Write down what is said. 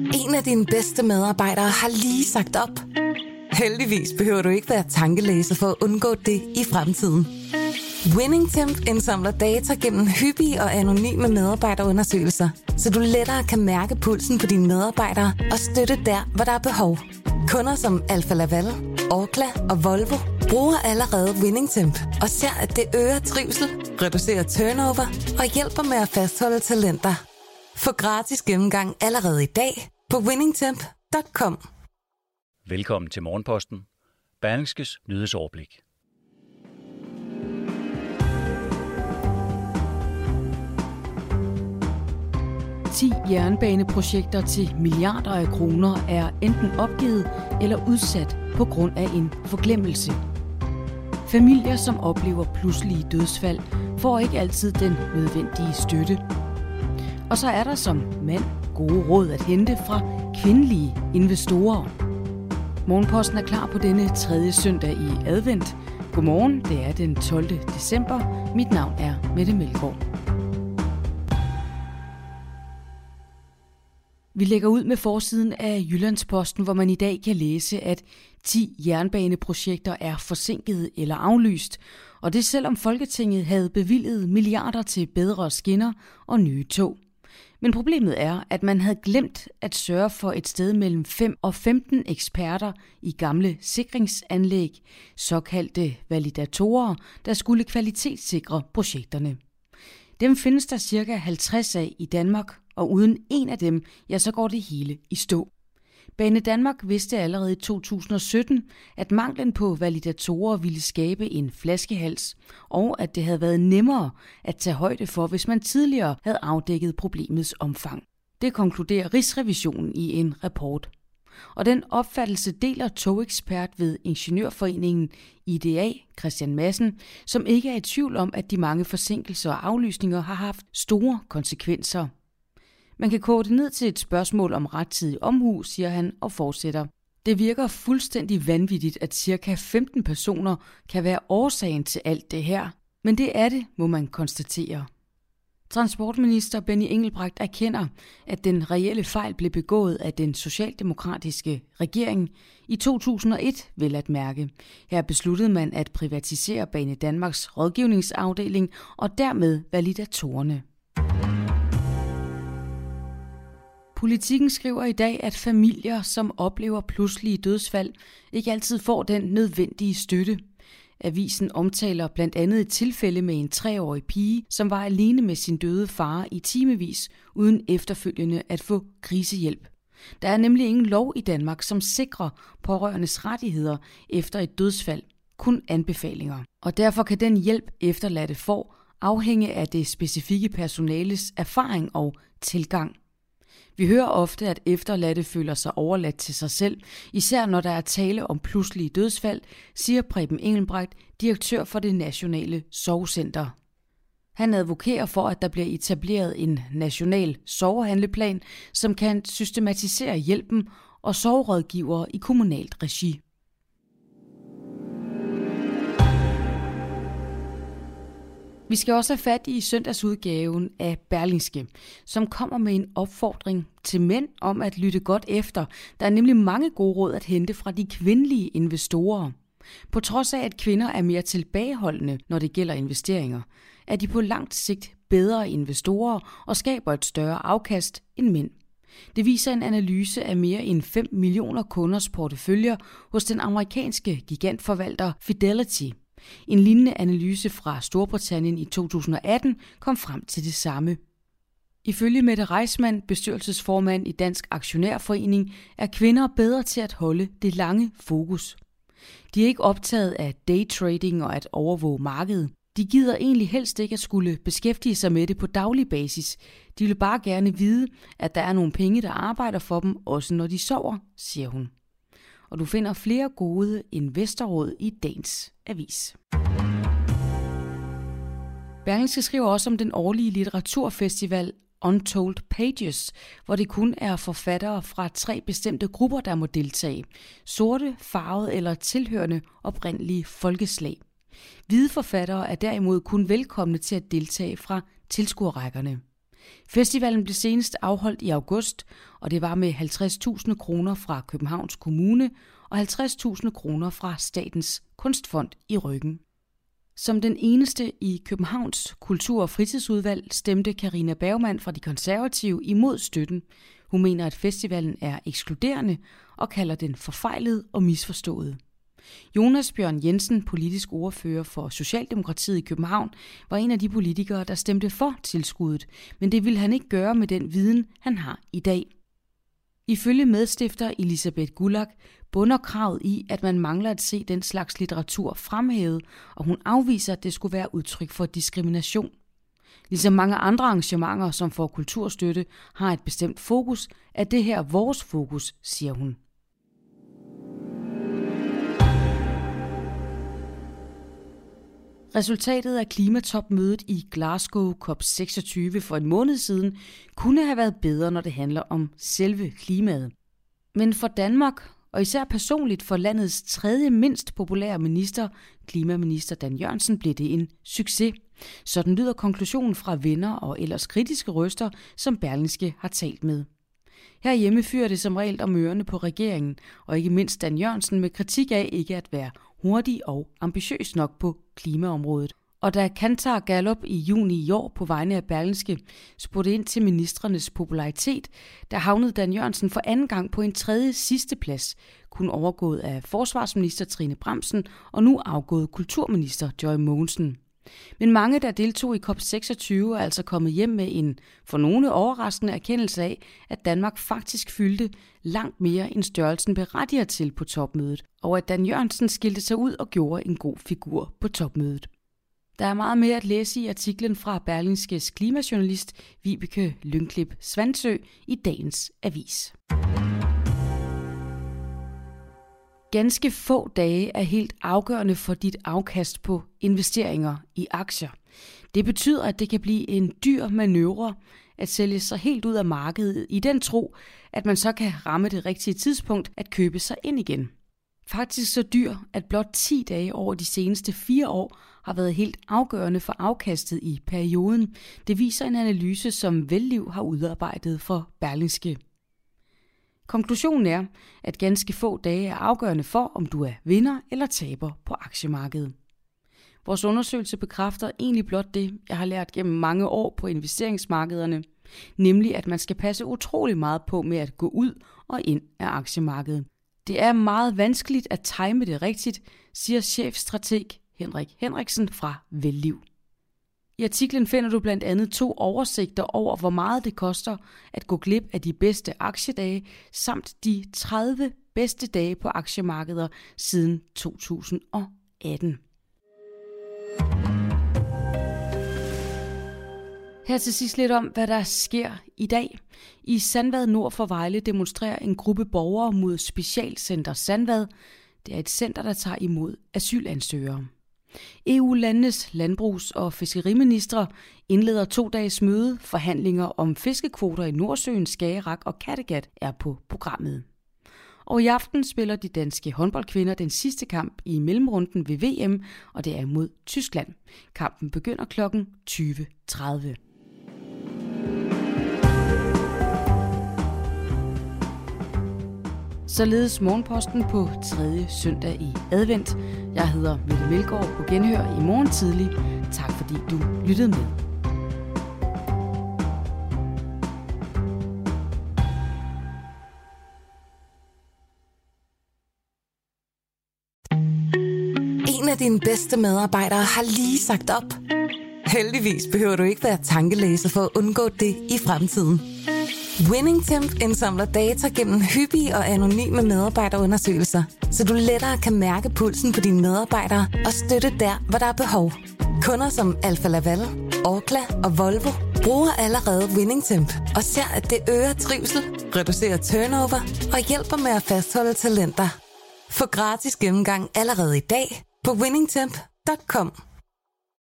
En af dine bedste medarbejdere har lige sagt op. Heldigvis behøver du ikke være tankelæser for at undgå det i fremtiden. WinningTemp indsamler data gennem hyppige og anonyme medarbejderundersøgelser, så du lettere kan mærke pulsen på dine medarbejdere og støtte der, hvor der er behov. Kunder som Alfa Laval, Orkla og Volvo bruger allerede WinningTemp og ser, at det øger trivsel, reducerer turnover og hjælper med at fastholde talenter. Få gratis gennemgang allerede i dag på winningtemp.com. Velkommen til Morgenposten. Berlingskes nyhedsoverblik. Ti jernbaneprojekter til milliarder af kroner er enten opgivet eller udsat på grund af en forglemmelse. Familier, som oplever pludselige dødsfald, får ikke altid den nødvendige støtte. Og så er der som mand gode råd at hente fra kvindelige investorer. Morgenposten er klar på denne tredje søndag i advent. Godmorgen, det er den 12. december. Mit navn er Mette Melgaard. Vi lægger ud med forsiden af Jyllandsposten, hvor man i dag kan læse, at 10 jernbaneprojekter er forsinket eller aflyst. Og det selvom Folketinget havde bevilget milliarder til bedre skinner og nye tog. Men problemet er, at man havde glemt at sørge for et sted mellem 5 og 15 eksperter i gamle sikringsanlæg, såkaldte validatorer, der skulle kvalitetssikre projekterne. Dem findes der ca. 50 af i Danmark, og uden en af dem, ja, så går det hele i stå. Banedanmark vidste allerede i 2017, at manglen på validatorer ville skabe en flaskehals, og at det havde været nemmere at tage højde for, hvis man tidligere havde afdækket problemets omfang. Det konkluderer Rigsrevisionen i en rapport. Og den opfattelse deler togekspert ved Ingeniørforeningen IDA, Christian Madsen, som ikke er i tvivl om, at de mange forsinkelser og aflysninger har haft store konsekvenser. Man kan koge det ned til et spørgsmål om rettidig omhu, siger han og fortsætter. Det virker fuldstændig vanvittigt, at ca. 15 personer kan være årsagen til alt det her. Men det er det, må man konstatere. Transportminister Benny Engelbrecht erkender, at den reelle fejl blev begået af den socialdemokratiske regering i 2001, vel at mærke. Her besluttede man at privatisere Banedanmarks rådgivningsafdeling og dermed validatorerne. Politikken skriver i dag, at familier, som oplever pludselige dødsfald, ikke altid får den nødvendige støtte. Avisen omtaler blandt andet et tilfælde med en 3-årig pige, som var alene med sin døde far i timevis, uden efterfølgende at få krisehjælp. Der er nemlig ingen lov i Danmark, som sikrer pårørendes rettigheder efter et dødsfald, kun anbefalinger. Og derfor kan den hjælp efterladte får afhænge af det specifikke personales erfaring og tilgang. Vi hører ofte, at efterladte føler sig overladt til sig selv, især når der er tale om pludselige dødsfald, siger Preben Engelbrecht, direktør for det nationale sorgcenter. Han advokerer for, at der bliver etableret en national sorghandleplan, som kan systematisere hjælpen og sorgrådgivere i kommunalt regi. Vi skal også have fat i søndagsudgaven af Berlingske, som kommer med en opfordring til mænd om at lytte godt efter. Der er nemlig mange gode råd at hente fra de kvindelige investorer. På trods af, at kvinder er mere tilbageholdende, når det gælder investeringer, er de på langt sigt bedre investorer og skaber et større afkast end mænd. Det viser en analyse af mere end 5 millioner kunders porteføljer hos den amerikanske gigantforvalter Fidelity. En lignende analyse fra Storbritannien i 2018 kom frem til det samme. Ifølge Mette Reisman, bestyrelsesformand i Dansk Aktionærforening, er kvinder bedre til at holde det lange fokus. De er ikke optaget af daytrading og at overvåge markedet. De gider egentlig helst ikke at skulle beskæftige sig med det på daglig basis. De vil bare gerne vide, at der er nogle penge, der arbejder for dem, også når de sover, siger hun. Og du finder flere gode investorråd i dagens avis. Berlingske skriver også om den årlige litteraturfestival Untold Pages, hvor det kun er forfattere fra 3 bestemte grupper, der må deltage. Sorte, farvede eller tilhørende oprindelige folkeslag. Hvide forfattere er derimod kun velkomne til at deltage fra tilskuerrækkerne. Festivalen blev senest afholdt i august, og det var med 50.000 kroner fra Københavns Kommune og 50.000 kroner fra Statens Kunstfond i ryggen. Som den eneste i Københavns Kultur- og Fritidsudvalg stemte Carina Bergmann fra De Konservative imod støtten. Hun mener, at festivalen er ekskluderende og kalder den forfejlet og misforstået. Jonas Bjørn Jensen, politisk ordfører for Socialdemokratiet i København, var en af de politikere, der stemte for tilskuddet, men det ville han ikke gøre med den viden, han har i dag. Ifølge medstifter Elisabeth Gullack bunder kravet i, at man mangler at se den slags litteratur fremhævet, og hun afviser, at det skulle være udtryk for diskrimination. Ligesom mange andre arrangementer, som får kulturstøtte, har et bestemt fokus, er det her vores fokus, siger hun. Resultatet af klimatopmødet i Glasgow COP26 for en måned siden kunne have været bedre, når det handler om selve klimaet. Men for Danmark, og især personligt for landets tredje mindst populære minister, klimaminister Dan Jørgensen, blev det en succes. Sådan lyder konklusionen fra venner og ellers kritiske røster, som Berlingske har talt med. Herhjemme fyrer det som regel om ørerne på regeringen, og ikke mindst Dan Jørgensen med kritik af ikke at være hurtig og ambitiøs nok på klimaområdet. Og da Kantar Gallup i juni i år på vegne af Berlingske spurgte ind til ministrenes popularitet, der havnede Dan Jørgensen for anden gang på en tredje sidste plads, kun overgået af forsvarsminister Trine Bramsen og nu afgået kulturminister Joy Mogensen. Men mange, der deltog i COP26, er altså kommet hjem med en for nogle overraskende erkendelse af, at Danmark faktisk fyldte langt mere end størrelsen berettiger til på topmødet, og at Dan Jørgensen skilte sig ud og gjorde en god figur på topmødet. Der er meget mere at læse i artiklen fra Berlingskes klimajournalist Vibeke Lyngklip Svansø i dagens avis. Ganske få dage er helt afgørende for dit afkast på investeringer i aktier. Det betyder, at det kan blive en dyr manøvre at sælge sig helt ud af markedet i den tro, at man så kan ramme det rigtige tidspunkt at købe sig ind igen. Faktisk så dyr, at blot 10 dage over de seneste 4 år har været helt afgørende for afkastet i perioden. Det viser en analyse, som Velliv har udarbejdet for Berlingske. Konklusionen er, at ganske få dage er afgørende for, om du er vinder eller taber på aktiemarkedet. Vores undersøgelse bekræfter egentlig blot det, jeg har lært gennem mange år på investeringsmarkederne, nemlig at man skal passe utrolig meget på med at gå ud og ind af aktiemarkedet. Det er meget vanskeligt at time det rigtigt, siger chefstrateg Henrik Henriksen fra Velliv. I artiklen finder du blandt andet 2 oversigter over, hvor meget det koster at gå glip af de bedste aktiedage, samt de 30 bedste dage på aktiemarkeder siden 2018. Her til sidst lidt om, hvad der sker i dag. I Sandvad nord for Vejle demonstrerer en gruppe borgere mod Specialcenter Sandvad. Det er et center, der tager imod asylansøgere. EU-landenes landbrugs- og fiskeriministre indleder 2 dages møde. Forhandlinger om fiskekvoter i Nordsøen, Skagerrak og Kattegat er på programmet. Og i aften spiller de danske håndboldkvinder den sidste kamp i mellemrunden ved VM, og det er mod Tyskland. Kampen begynder kl. 20:30. Således Morgenposten på 3. søndag i advent. Jeg hedder Mette Melgaard på genhør i morgen tidlig. Tak fordi du lyttede med. En af dine bedste medarbejdere har lige sagt op. Heldigvis behøver du ikke være tankelæser for at undgå det i fremtiden. WinningTemp indsamler data gennem hyppige og anonyme medarbejderundersøgelser, så du lettere kan mærke pulsen på dine medarbejdere og støtte der, hvor der er behov. Kunder som Alfa Laval, Orkla og Volvo bruger allerede WinningTemp og ser, at det øger trivsel, reducerer turnover og hjælper med at fastholde talenter. Få gratis gennemgang allerede i dag på winningtemp.com.